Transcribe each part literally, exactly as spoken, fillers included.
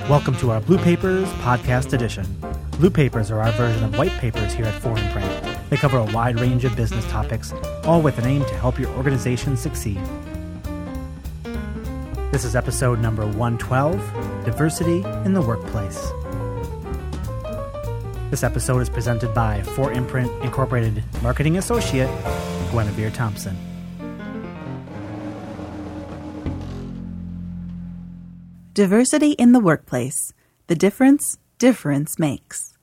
Welcome to our Blue Papers Podcast Edition. Blue Papers are our version of white papers here at four Imprint. They cover a wide range of business topics, all with an aim to help your organization succeed. This is episode number one twelve, Diversity in the Workplace. This episode is presented by four Imprint Incorporated Marketing Associate, Guinevere Thompson. Diversity in the workplace. The difference difference makes.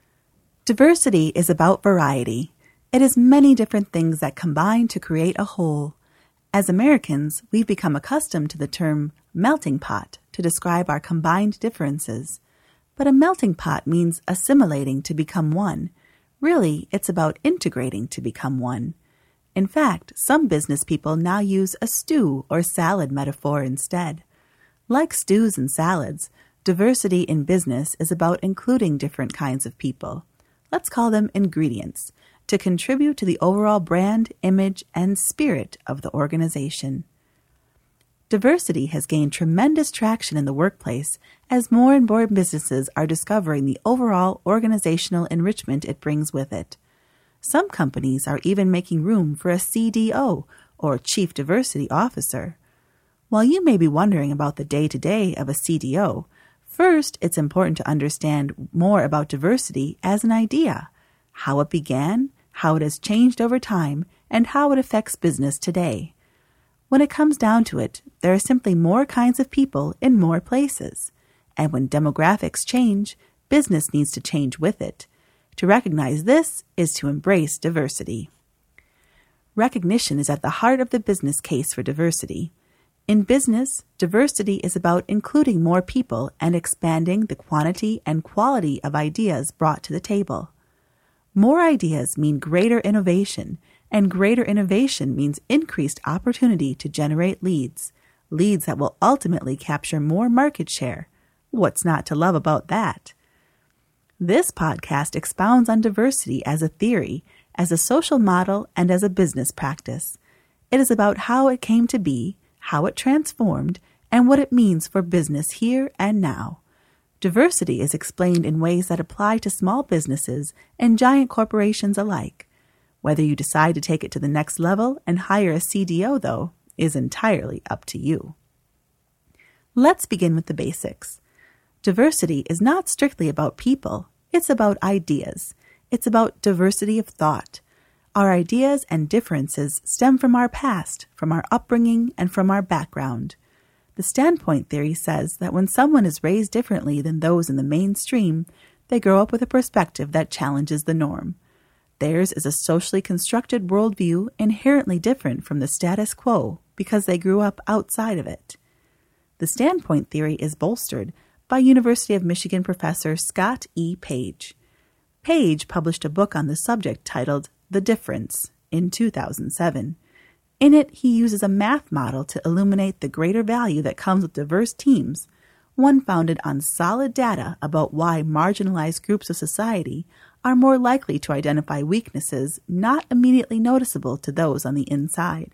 Diversity is about variety. It is many different things that combine to create a whole. As Americans, we've become accustomed to the term melting pot to describe our combined differences. But a melting pot means assimilating to become one. Really, it's about integrating to become one. In fact, some business people now use a stew or salad metaphor instead. Like stews and salads, diversity in business is about including different kinds of people. Let's call them ingredients, to contribute to the overall brand, image, and spirit of the organization. Diversity has gained tremendous traction in the workplace as more and more businesses are discovering the overall organizational enrichment it brings with it. Some companies are even making room for a C D O, or Chief Diversity Officer. While you may be wondering about the day-to-day of a C D O, first it's important to understand more about diversity as an idea, how it began, how it has changed over time, and how it affects business today. When it comes down to it, there are simply more kinds of people in more places. And when demographics change, business needs to change with it. To recognize this is to embrace diversity. Recognition is at the heart of the business case for diversity. In business, diversity is about including more people and expanding the quantity and quality of ideas brought to the table. More ideas mean greater innovation, and greater innovation means increased opportunity to generate leads, leads that will ultimately capture more market share. What's not to love about that? This podcast expounds on diversity as a theory, as a social model, and as a business practice. It is about how it came to be, how it transformed, and what it means for business here and now. Diversity is explained in ways that apply to small businesses and giant corporations alike. Whether you decide to take it to the next level and hire a C D O, though, is entirely up to you. Let's begin with the basics. Diversity is not strictly about people. It's about ideas. It's about diversity of thought. Our ideas and differences stem from our past, from our upbringing, and from our background. The standpoint theory says that when someone is raised differently than those in the mainstream, they grow up with a perspective that challenges the norm. Theirs is a socially constructed worldview inherently different from the status quo because they grew up outside of it. The standpoint theory is bolstered by University of Michigan professor Scott E. Page. Page published a book on the subject titled The Difference in two thousand seven. In it, he uses a math model to illuminate the greater value that comes with diverse teams, one founded on solid data about why marginalized groups of society are more likely to identify weaknesses not immediately noticeable to those on the inside.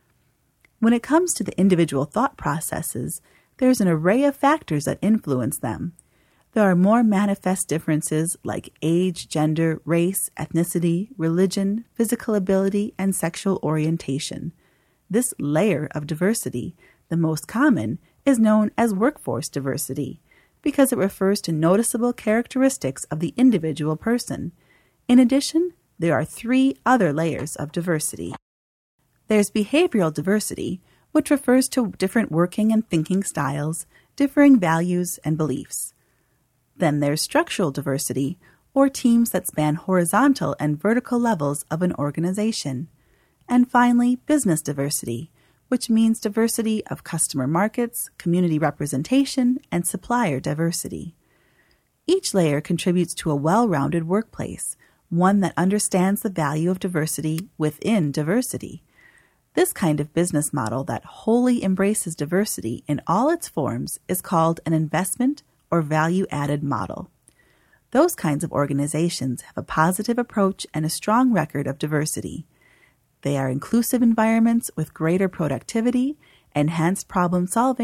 When it comes to the individual thought processes, there's an array of factors that influence them. There are more manifest differences like age, gender, race, ethnicity, religion, physical ability, and sexual orientation. This layer of diversity, the most common, is known as workforce diversity because it refers to noticeable characteristics of the individual person. In addition, there are three other layers of diversity. There's behavioral diversity, which refers to different working and thinking styles, differing values and beliefs. Then there's structural diversity, or teams that span horizontal and vertical levels of an organization. And finally, business diversity, which means diversity of customer markets, community representation, and supplier diversity. Each layer contributes to a well-rounded workplace, one that understands the value of diversity within diversity. This kind of business model that wholly embraces diversity in all its forms is called an investment or value-added model. Those kinds of organizations have a positive approach and a strong record of diversity. They are inclusive environments with greater productivity, enhanced problem solving,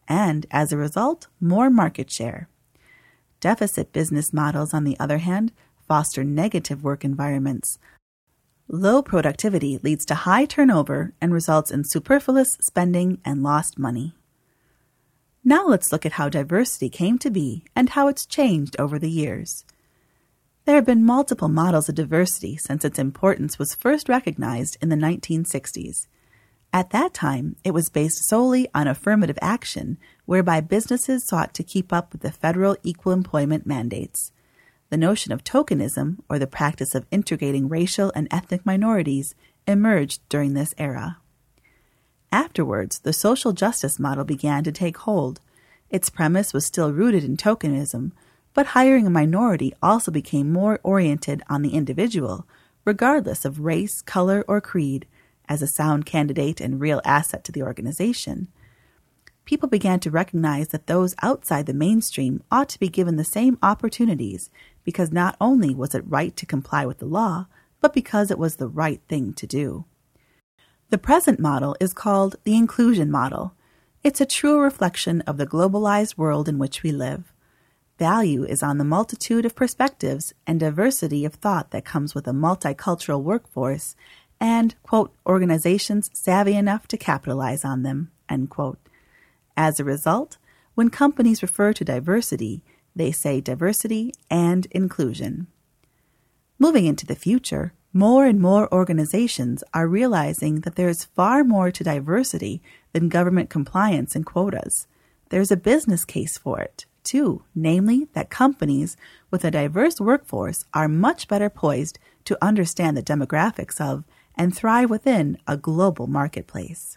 and, as a result, more market share. Deficit business models, on the other hand, foster negative work environments. Low productivity leads to high turnover and results in superfluous spending and lost money. Now let's look at how diversity came to be and how it's changed over the years. There have been multiple models of diversity since its importance was first recognized in the nineteen sixties. At that time, it was based solely on affirmative action, whereby businesses sought to keep up with the federal equal employment mandates. The notion of tokenism, or the practice of integrating racial and ethnic minorities, emerged during this era. Afterwards, the social justice model began to take hold. Its premise was still rooted in tokenism, but hiring a minority also became more oriented on the individual, regardless of race, color, or creed, as a sound candidate and real asset to the organization. People began to recognize that those outside the mainstream ought to be given the same opportunities because not only was it right to comply with the law, but because it was the right thing to do. The present model is called the inclusion model. It's a true reflection of the globalized world in which we live. Value is on the multitude of perspectives and diversity of thought that comes with a multicultural workforce and, quote, organizations savvy enough to capitalize on them, end quote. As a result, when companies refer to diversity, they say diversity and inclusion. Moving into the future, more and more organizations are realizing that there is far more to diversity than government compliance and quotas. There's a business case for it, too, namely that companies with a diverse workforce are much better poised to understand the demographics of and thrive within a global marketplace.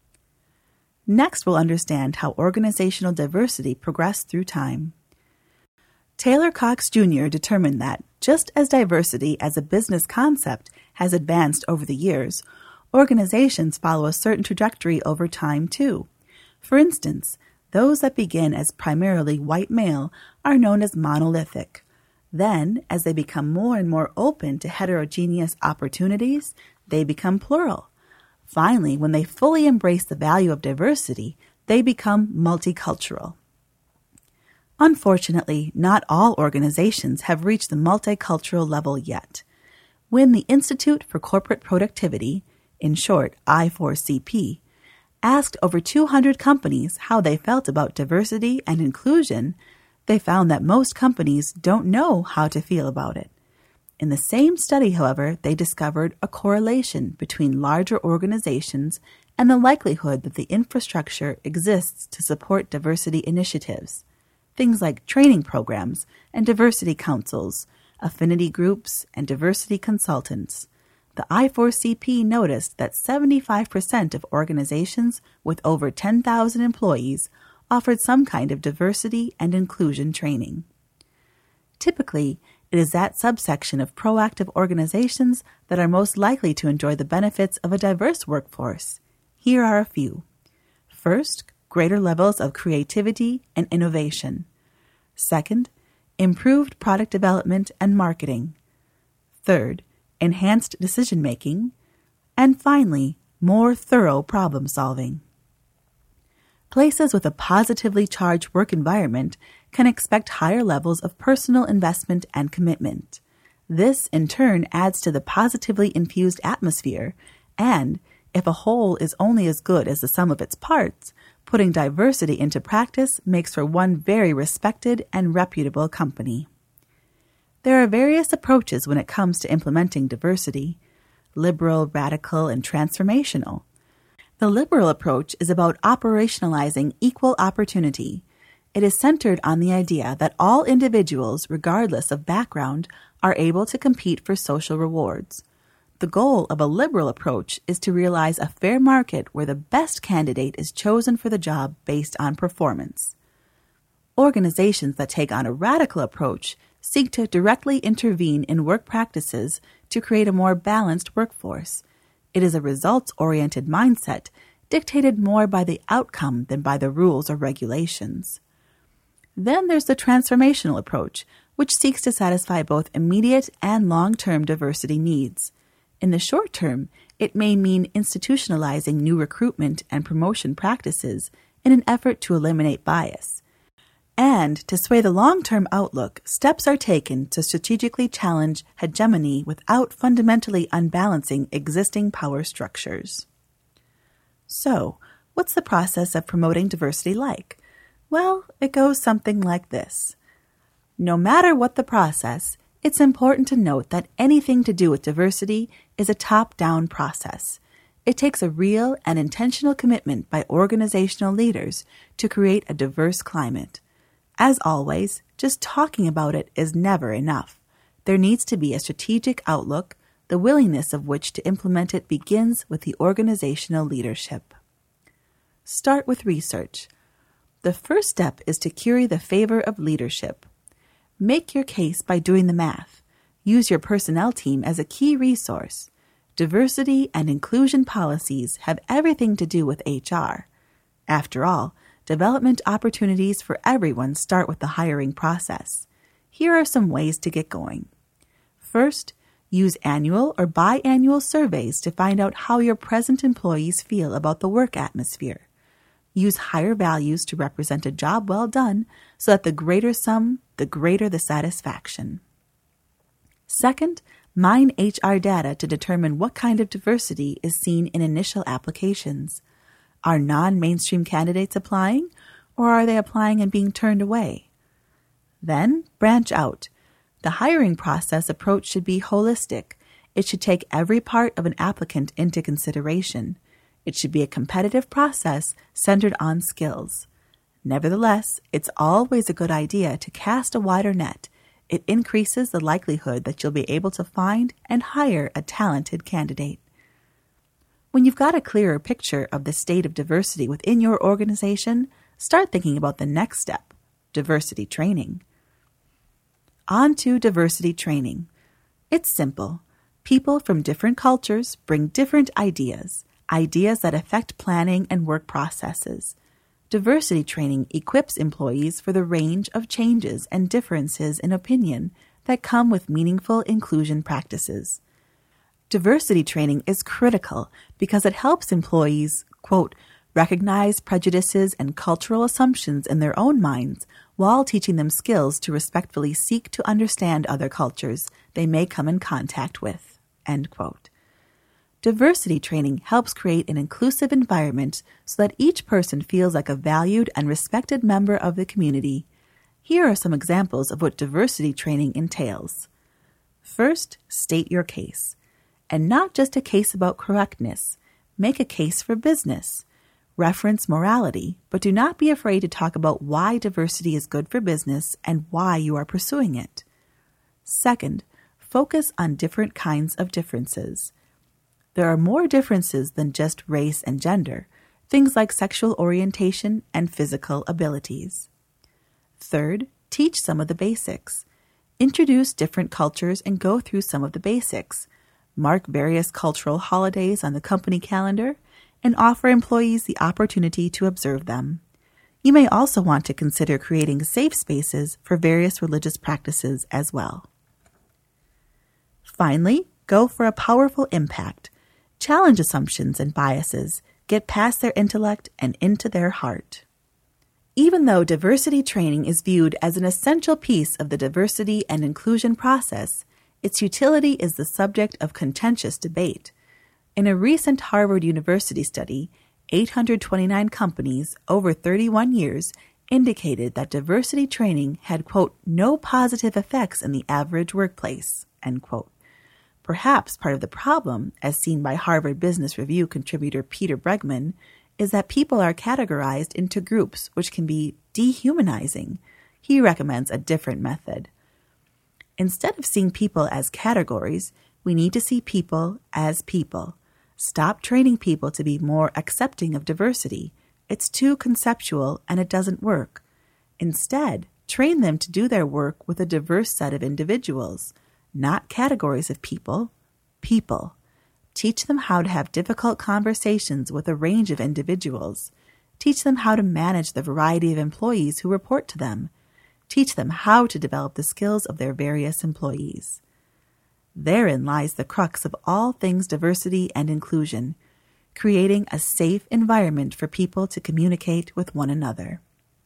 Next, we'll understand how organizational diversity progressed through time. Taylor Cox Junior determined that, just as diversity as a business concept has advanced over the years, organizations follow a certain trajectory over time too. For instance, those that begin as primarily white male are known as monolithic. Then, as they become more and more open to heterogeneous opportunities, they become plural. Finally, when they fully embrace the value of diversity, they become multicultural. Unfortunately, not all organizations have reached the multicultural level yet. When the Institute for Corporate Productivity, in short I four C P, asked over two hundred companies how they felt about diversity and inclusion, they found that most companies don't know how to feel about it. In the same study, however, they discovered a correlation between larger organizations and the likelihood that the infrastructure exists to support diversity initiatives. Things like training programs and diversity councils, affinity groups, and diversity consultants. The I four C P noticed that seventy-five percent of organizations with over ten thousand employees offered some kind of diversity and inclusion training. Typically, it is that subsection of proactive organizations that are most likely to enjoy the benefits of a diverse workforce. Here are a few. First, greater levels of creativity and innovation. Second, improved product development and marketing. Third, enhanced decision-making. And finally, more thorough problem-solving. Places with a positively charged work environment can expect higher levels of personal investment and commitment. This, in turn, adds to the positively infused atmosphere, and, if a whole is only as good as the sum of its parts, putting diversity into practice makes for one very respected and reputable company. There are various approaches when it comes to implementing diversity: liberal, radical, and transformational. The liberal approach is about operationalizing equal opportunity. It is centered on the idea that all individuals, regardless of background, are able to compete for social rewards. The goal of a liberal approach is to realize a fair market where the best candidate is chosen for the job based on performance. Organizations that take on a radical approach seek to directly intervene in work practices to create a more balanced workforce. It is a results-oriented mindset dictated more by the outcome than by the rules or regulations. Then there's the transformational approach, which seeks to satisfy both immediate and long-term diversity needs. In the short term, it may mean institutionalizing new recruitment and promotion practices in an effort to eliminate bias. And to sway the long-term outlook, steps are taken to strategically challenge hegemony without fundamentally unbalancing existing power structures. So, what's the process of promoting diversity like? Well, it goes something like this. No matter what the process, it's important to note that anything to do with diversity is a top-down process. It takes a real and intentional commitment by organizational leaders to create a diverse climate. As always, just talking about it is never enough. There needs to be a strategic outlook, the willingness of which to implement it begins with the organizational leadership. Start with research. The first step is to curry the favor of leadership. Make your case by doing the math. Use your personnel team as a key resource. Diversity and inclusion policies have everything to do with H R. After all, development opportunities for everyone start with the hiring process. Here are some ways to get going. First, use annual or biannual surveys to find out how your present employees feel about the work atmosphere. Use higher values to represent a job well done so that the greater sum, the greater the satisfaction. Second, mine H R data to determine what kind of diversity is seen in initial applications. Are non-mainstream candidates applying, or are they applying and being turned away? Then, branch out. The hiring process approach should be holistic. It should take every part of an applicant into consideration. It should be a competitive process centered on skills. Nevertheless, it's always a good idea to cast a wider net. It increases the likelihood that you'll be able to find and hire a talented candidate. When you've got a clearer picture of the state of diversity within your organization, start thinking about the next step, diversity training. On to diversity training. It's simple. People from different cultures bring different ideas, ideas that affect planning and work processes. Diversity training equips employees for the range of changes and differences in opinion that come with meaningful inclusion practices. Diversity training is critical because it helps employees, quote, recognize prejudices and cultural assumptions in their own minds while teaching them skills to respectfully seek to understand other cultures they may come in contact with, end quote. Diversity training helps create an inclusive environment so that each person feels like a valued and respected member of the community. Here are some examples of what diversity training entails. First, state your case. And not just a case about correctness. Make a case for business. Reference morality, but do not be afraid to talk about why diversity is good for business and why you are pursuing it. Second, focus on different kinds of differences. There are more differences than just race and gender, things like sexual orientation and physical abilities. Third, teach some of the basics. Introduce different cultures and go through some of the basics. Mark various cultural holidays on the company calendar, and offer employees the opportunity to observe them. You may also want to consider creating safe spaces for various religious practices as well. Finally, go for a powerful impact. Challenge assumptions and biases, get past their intellect and into their heart. Even though diversity training is viewed as an essential piece of the diversity and inclusion process, its utility is the subject of contentious debate. In a recent Harvard University study, eight hundred twenty-nine companies over thirty-one years indicated that diversity training had, quote, no positive effects in the average workplace, end quote. Perhaps part of the problem, as seen by Harvard Business Review contributor Peter Bregman, is that people are categorized into groups which can be dehumanizing. He recommends a different method. Instead of seeing people as categories, we need to see people as people. Stop training people to be more accepting of diversity. It's too conceptual and it doesn't work. Instead, train them to do their work with a diverse set of individuals, not categories of people, people. Teach them how to have difficult conversations with a range of individuals. Teach them how to manage the variety of employees who report to them. Teach them how to develop the skills of their various employees. Therein lies the crux of all things diversity and inclusion. creating a safe environment for people to communicate with one another.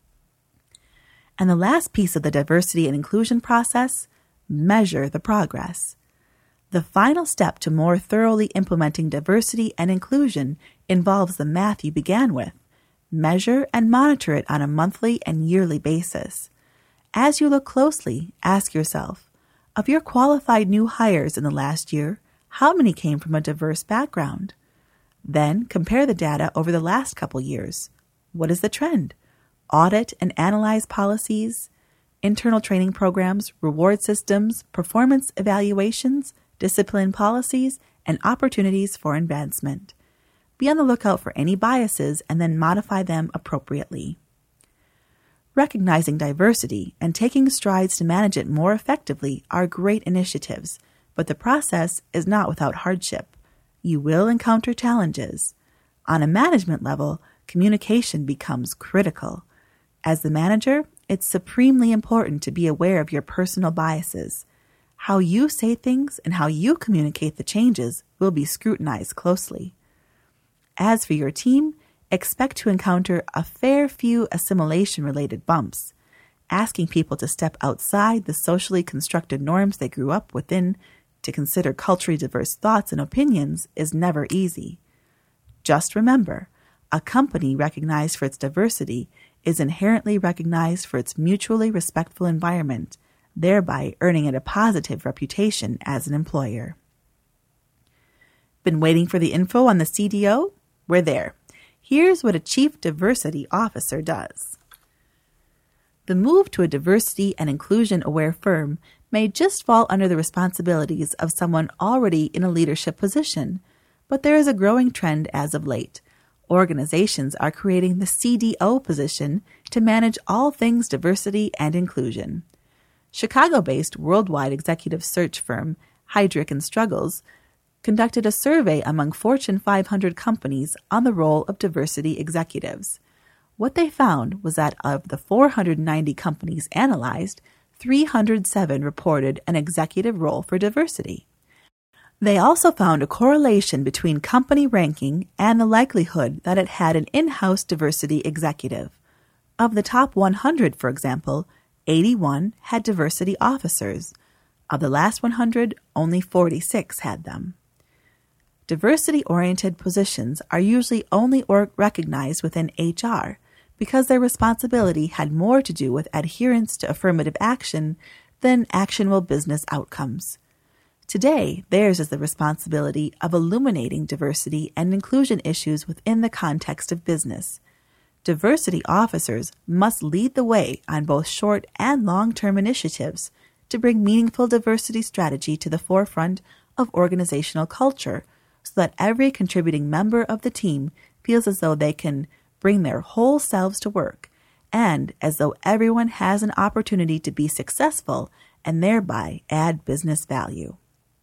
And the last piece of the diversity and inclusion process, measure the progress. The final step to more thoroughly implementing diversity and inclusion involves the math you began with. Measure and monitor it on a monthly and yearly basis. As you look closely, ask yourself, of your qualified new hires in the last year, how many came from a diverse background? Then compare the data over the last couple years. What is the trend? Audit and analyze policies, internal training programs, reward systems, performance evaluations, discipline policies, and opportunities for advancement. Be on the lookout for any biases and then modify them appropriately. Recognizing diversity and taking strides to manage it more effectively are great initiatives, but the process is not without hardship. You will encounter challenges. On a management level, communication becomes critical. As the manager, it's supremely important to be aware of your personal biases. How you say things and how you communicate the changes will be scrutinized closely. As for your team, expect to encounter a fair few assimilation-related bumps. Asking people to step outside the socially constructed norms they grew up within to consider culturally diverse thoughts and opinions is never easy. Just remember, a company recognized for its diversity is inherently recognized for its mutually respectful environment, thereby earning it a positive reputation as an employer. Been waiting for the info on the C D O? We're there. Here's what a Chief Diversity Officer does. The move to a diversity and inclusion-aware firm may just fall under the responsibilities of someone already in a leadership position, but there is a growing trend as of late. Organizations are creating the C D O position to manage all things diversity and inclusion. Chicago-based worldwide executive search firm Heidrick and Struggles conducted a survey among Fortune five hundred companies on the role of diversity executives. What they found was that of the four hundred ninety companies analyzed, three hundred seven reported an executive role for diversity. They also found a correlation between company ranking and the likelihood that it had an in-house diversity executive. Of the top one hundred, for example, eighty-one had diversity officers. Of the last one hundred, only forty-six had them. Diversity-oriented positions are usually only or recognized within H R because their responsibility had more to do with adherence to affirmative action than actionable business outcomes. Today, theirs is the responsibility of illuminating diversity and inclusion issues within the context of business. Diversity officers must lead the way on both short and long-term initiatives to bring meaningful diversity strategy to the forefront of organizational culture so that every contributing member of the team feels as though they can bring their whole selves to work and as though everyone has an opportunity to be successful and thereby add business value.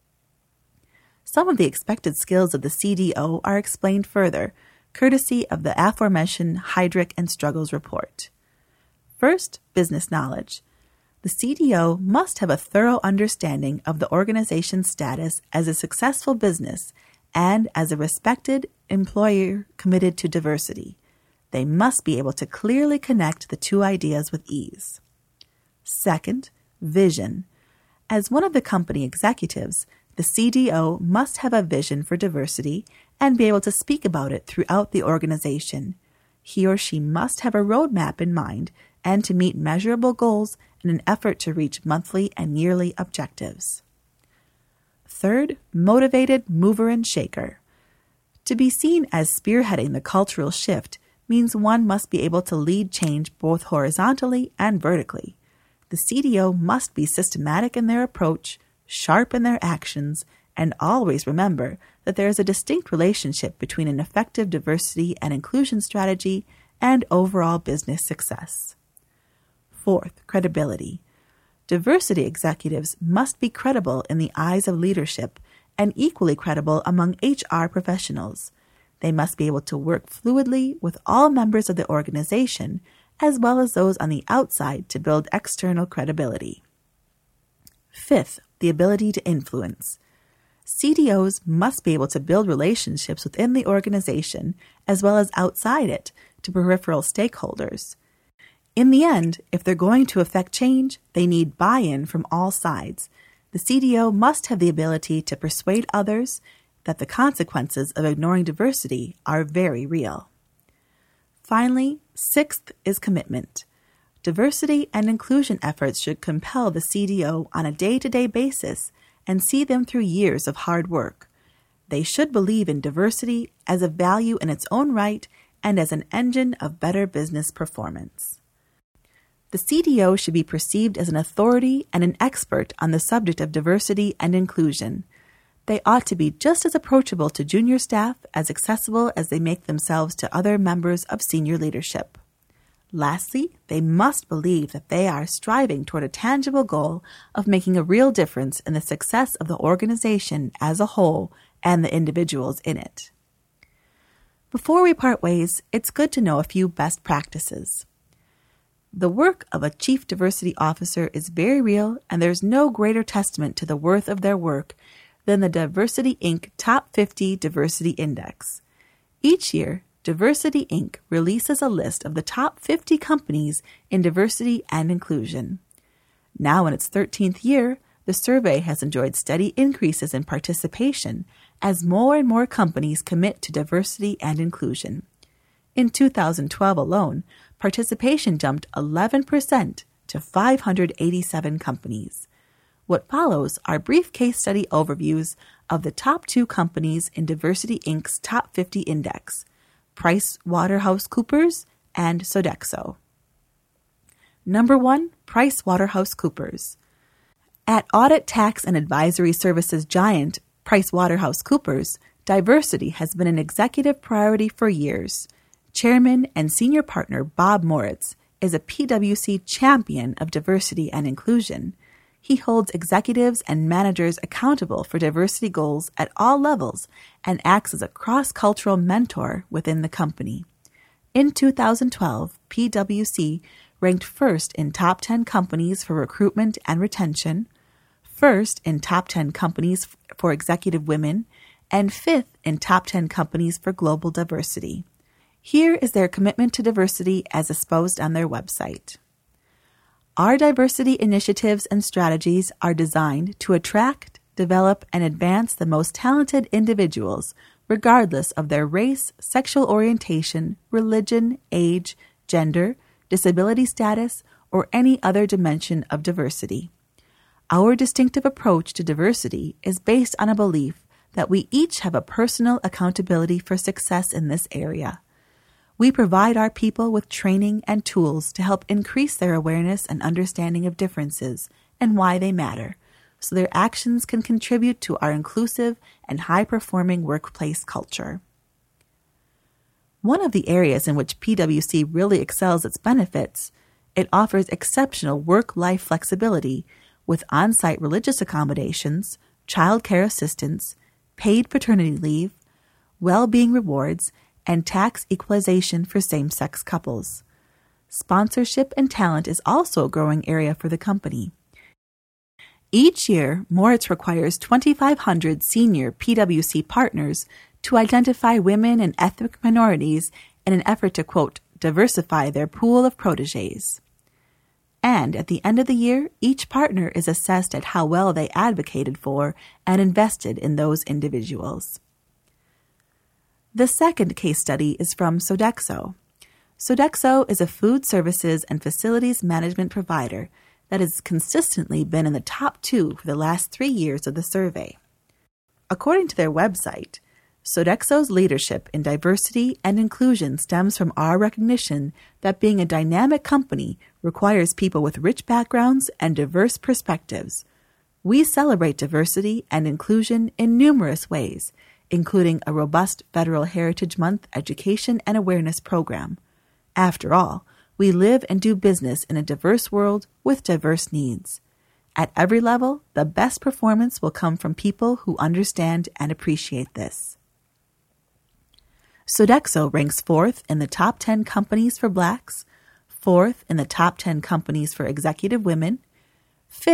Some of the expected skills of the C D O are explained further, courtesy of the aforementioned Heidrick and Struggles report. First, business knowledge. The C D O must have a thorough understanding of the organization's status as a successful business and as a respected employer committed to diversity. They must be able to clearly connect the two ideas with ease. Second, vision. As one of the company executives, the C D O must have a vision for diversity and be able to speak about it throughout the organization. He or she must have a roadmap in mind and to meet measurable goals in an effort to reach monthly and yearly objectives. Third, motivated mover and shaker. To be seen as spearheading the cultural shift means one must be able to lead change both horizontally and vertically. The C D O must be systematic in their approach, sharp in their actions, and always remember that there is a distinct relationship between an effective diversity and inclusion strategy and overall business success. Fourth, credibility. Diversity executives must be credible in the eyes of leadership and equally credible among H R professionals. They must be able to work fluidly with all members of the organization as well as those on the outside to build external credibility. Fifth, the ability to influence. C D Os must be able to build relationships within the organization as well as outside it to peripheral stakeholders. In the end, if they're going to affect change, they need buy-in from all sides. The C D O must have the ability to persuade others that the consequences of ignoring diversity are very real. Finally, sixth is commitment. Diversity and inclusion efforts should compel the C D O on a day-to-day basis and see them through years of hard work. They should believe in diversity as a value in its own right and as an engine of better business performance. The C D O should be perceived as an authority and an expert on the subject of diversity and inclusion. They ought to be just as approachable to junior staff as accessible as they make themselves to other members of senior leadership. Lastly, they must believe that they are striving toward a tangible goal of making a real difference in the success of the organization as a whole and the individuals in it. Before we part ways, it's good to know a few best practices. The work of a Chief Diversity Officer is very real, and there's no greater testament to the worth of their work than the Diversity Incorporated Top fifty Diversity Index. Each year, Diversity Incorporated releases a list of the top fifty companies in diversity and inclusion. Now in its thirteenth year, the survey has enjoyed steady increases in participation as more and more companies commit to diversity and inclusion. In two thousand twelve alone, participation jumped eleven percent to five hundred eighty-seven companies. What follows are brief case study overviews of the top two companies in Diversity Incorporated's Top fifty Index, PricewaterhouseCoopers and Sodexo. Number one, PricewaterhouseCoopers. At audit, tax, and advisory services giant PricewaterhouseCoopers, diversity has been an executive priority for years. Chairman and senior partner Bob Moritz is a P W C champion of diversity and inclusion. He holds executives and managers accountable for diversity goals at all levels and acts as a cross-cultural mentor within the company. In two thousand twelve, P W C ranked first in top ten companies for recruitment and retention, first in top ten companies for executive women, and fifth in top ten companies for global diversity. Here is their commitment to diversity as exposed on their website. Our diversity initiatives and strategies are designed to attract, develop, and advance the most talented individuals, regardless of their race, sexual orientation, religion, age, gender, disability status, or any other dimension of diversity. Our distinctive approach to diversity is based on a belief that we each have a personal accountability for success in this area. We provide our people with training and tools to help increase their awareness and understanding of differences and why they matter, so their actions can contribute to our inclusive and high-performing workplace culture. One of the areas in which P W C really excels its benefits, it offers exceptional work-life flexibility with on-site religious accommodations, child care assistance, paid paternity leave, well-being rewards, and tax equalization for same-sex couples. Sponsorship and talent is also a growing area for the company. Each year, Moritz requires twenty-five hundred senior P W C partners to identify women and ethnic minorities in an effort to, quote, diversify their pool of protégés. And at the end of the year, each partner is assessed at how well they advocated for and invested in those individuals. The second case study is from Sodexo. Sodexo is a food services and facilities management provider that has consistently been in the top two for the last three years of the survey. According to their website, Sodexo's leadership in diversity and inclusion stems from our recognition that being a dynamic company requires people with rich backgrounds and diverse perspectives. We celebrate diversity and inclusion in numerous ways, including a robust Federal Heritage Month education and awareness program. After all, we live and do business in a diverse world with diverse needs. At every level, the best performance will come from people who understand and appreciate this. Sodexo ranks fourth in the top ten companies for Blacks, fourth in the top ten companies for executive women, fifth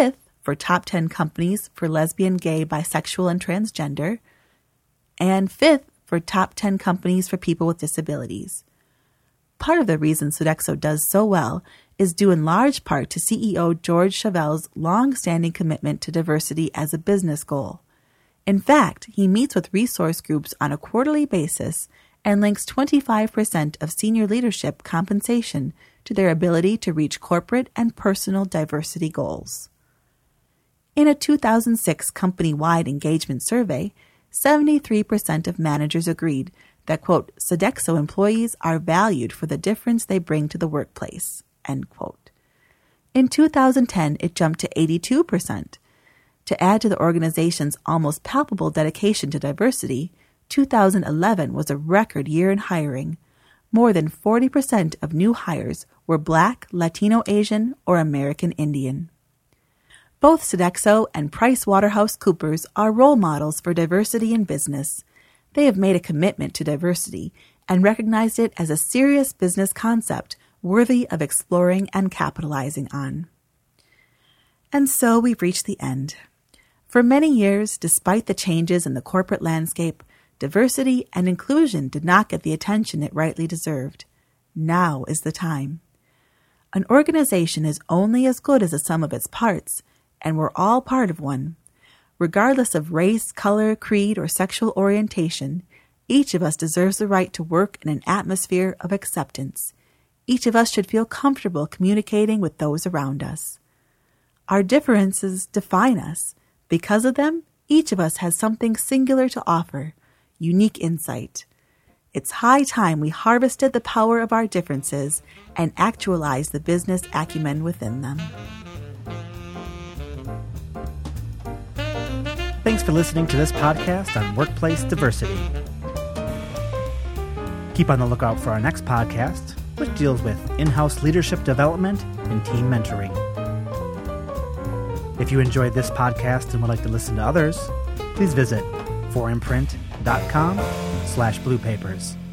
for top ten companies for lesbian, gay, bisexual, and transgender, and fifth for top ten companies for people with disabilities. Part of the reason Sodexo does so well is due in large part to C E O George Chevel's long-standing commitment to diversity as a business goal. In fact, he meets with resource groups on a quarterly basis and links twenty-five percent of senior leadership compensation to their ability to reach corporate and personal diversity goals. In a two thousand six company-wide engagement survey, seventy-three percent of managers agreed that, quote, Sodexo employees are valued for the difference they bring to the workplace, end quote. In two thousand ten, it jumped to eighty-two percent. To add to the organization's almost palpable dedication to diversity, two thousand eleven was a record year in hiring. More than forty percent of new hires were Black, Latino Asian, or American Indian. Both Sodexo and PricewaterhouseCoopers are role models for diversity in business. They have made a commitment to diversity and recognized it as a serious business concept worthy of exploring and capitalizing on. And so we've reached the end. For many years, despite the changes in the corporate landscape, diversity and inclusion did not get the attention it rightly deserved. Now is the time. An organization is only as good as the sum of its parts, and we're all part of one. Regardless of race, color, creed, or sexual orientation, each of us deserves the right to work in an atmosphere of acceptance. Each of us should feel comfortable communicating with those around us. Our differences define us. Because of them, each of us has something singular to offer, unique insight. It's high time we harvested the power of our differences and actualized the business acumen within them. Thanks for listening to this podcast on workplace diversity. Keep on the lookout for our next podcast, which deals with in-house leadership development and team mentoring. If you enjoyed this podcast and would like to listen to others, please visit four imprint dot com slash blue papers.